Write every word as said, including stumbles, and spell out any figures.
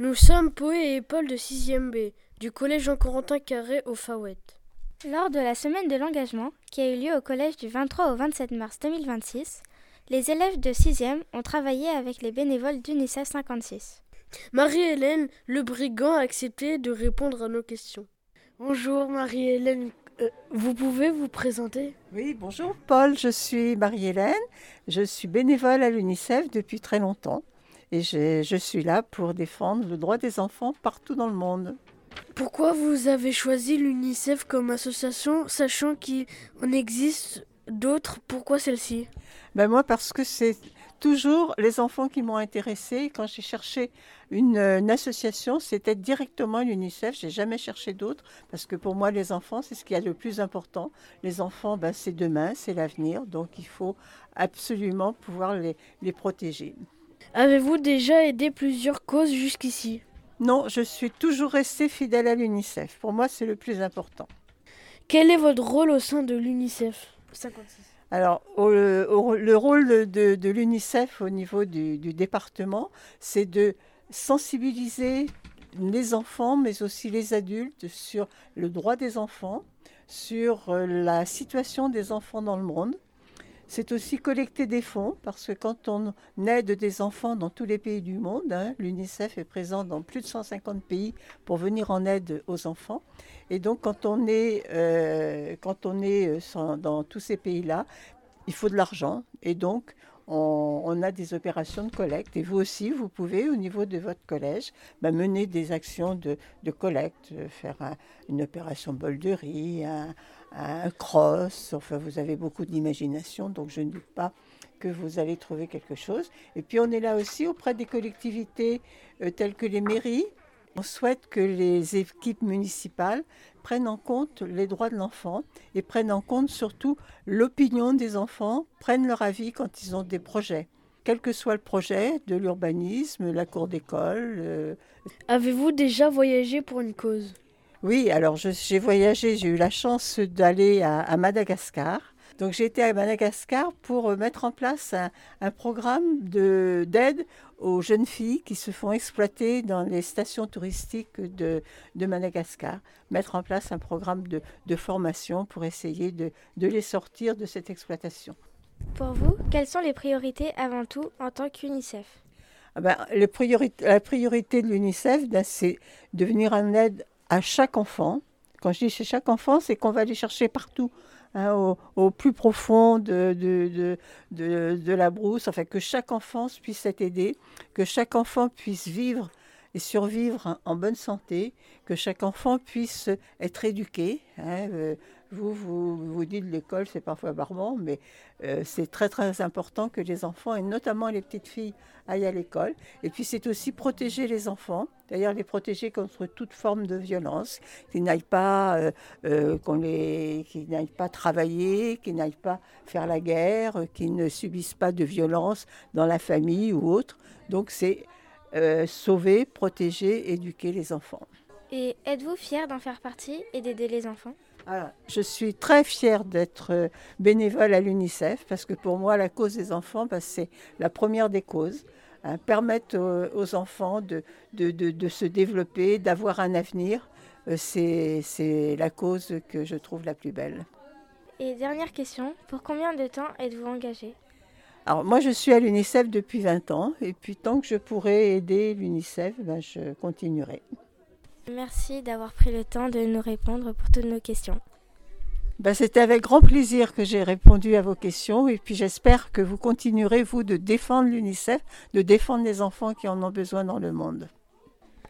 Nous sommes Poé et Paul de sixième B, du collège Jean-Corentin Carré au Faouette. Lors de la semaine de l'engagement, qui a eu lieu au collège du vingt-trois au vingt-sept mars deux mille vingt-six, les élèves de sixième ont travaillé avec les bénévoles d'UNICEF cinquante-six. Marie-Hélène Le Brigand a accepté de répondre à nos questions. Bonjour Marie-Hélène, euh, vous pouvez vous présenter ? Oui, bonjour Paul, je suis Marie-Hélène, je suis bénévole à l'UNICEF depuis très longtemps et je, je suis là pour défendre le droit des enfants partout dans le monde. Pourquoi vous avez choisi l'UNICEF comme association, sachant qu'il en existe d'autres? Pourquoi celle-ci? Ben moi, parce que c'est toujours les enfants qui m'ont intéressée. Quand j'ai cherché une, une association, c'était directement l'UNICEF. Je n'ai jamais cherché d'autres, parce que pour moi, les enfants, c'est ce qu'il y a de plus important. Les enfants, ben, c'est demain, c'est l'avenir, donc il faut absolument pouvoir les, les protéger. Avez-vous déjà aidé plusieurs causes jusqu'ici? Non, je suis toujours restée fidèle à l'UNICEF. Pour moi, c'est le plus important. Quel est votre rôle au sein de l'UNICEF cinquante-six? Alors, au, au, le rôle de, de l'UNICEF au niveau du, du département, c'est de sensibiliser les enfants, mais aussi les adultes, sur le droit des enfants, sur la situation des enfants dans le monde. C'est aussi collecter des fonds, parce que quand on aide des enfants dans tous les pays du monde, hein, l'UNICEF est présent dans plus de cent cinquante pays pour venir en aide aux enfants. Et donc quand on est, euh, quand on est dans tous ces pays-là, il faut de l'argent. Et donc on, on a des opérations de collecte. Et vous aussi, vous pouvez, au niveau de votre collège, bah, mener des actions de, de collecte, faire un, une opération bol de riz, un, un cross, enfin vous avez beaucoup d'imagination, donc je ne doute pas que vous allez trouver quelque chose. Et puis on est là aussi auprès des collectivités euh, telles que les mairies. On souhaite que les équipes municipales prennent en compte les droits de l'enfant et prennent en compte surtout l'opinion des enfants, prennent leur avis quand ils ont des projets. Quel que soit le projet, de l'urbanisme, la cour d'école. Euh... Avez-vous déjà voyagé pour une cause ? Oui, alors je, j'ai voyagé, j'ai eu la chance d'aller à, à Madagascar. Donc j'ai été à Madagascar pour mettre en place un, un programme de, d'aide aux jeunes filles qui se font exploiter dans les stations touristiques de, de Madagascar. Mettre en place un programme de, de formation pour essayer de, de les sortir de cette exploitation. Pour vous, quelles sont les priorités avant tout en tant qu'UNICEF ? Ah ben, les priorités, la priorité de l'UNICEF, ben, c'est de venir en aide à chaque enfant. Quand je dis chez chaque enfant, c'est qu'on va aller chercher partout. Hein, au, au plus profond de, de, de, de, de la brousse, enfin que chaque enfant puisse être aidé, que chaque enfant puisse vivre et survivre en bonne santé, que chaque enfant puisse être éduqué. Hein, euh, vous, vous vous dites l'école, c'est parfois barbant, mais euh, c'est très très important que les enfants, et notamment les petites filles, aillent à l'école. Et puis c'est aussi protéger les enfants, d'ailleurs les protéger contre toute forme de violence, qu'ils n'aillent pas, euh, euh, qu'on les, qu'ils n'aillent pas travailler, qu'ils n'aillent pas faire la guerre, qu'ils ne subissent pas de violence dans la famille ou autre. Donc c'est euh, sauver, protéger, éduquer les enfants. Et êtes-vous fière d'en faire partie et d'aider les enfants ? Alors, je suis très fière d'être bénévole à l'UNICEF parce que pour moi, la cause des enfants, bah, c'est la première des causes. Hein, permettre aux, aux enfants de, de, de, de se développer, d'avoir un avenir, euh, c'est, c'est la cause que je trouve la plus belle. Et dernière question, pour combien de temps êtes-vous engagée ? Alors moi, je suis à l'UNICEF depuis vingt ans et puis tant que je pourrai aider l'UNICEF, ben, je continuerai. Merci d'avoir pris le temps de nous répondre pour toutes nos questions. Ben, c'était avec grand plaisir que j'ai répondu à vos questions et puis j'espère que vous continuerez, vous, de défendre l'UNICEF, de défendre les enfants qui en ont besoin dans le monde.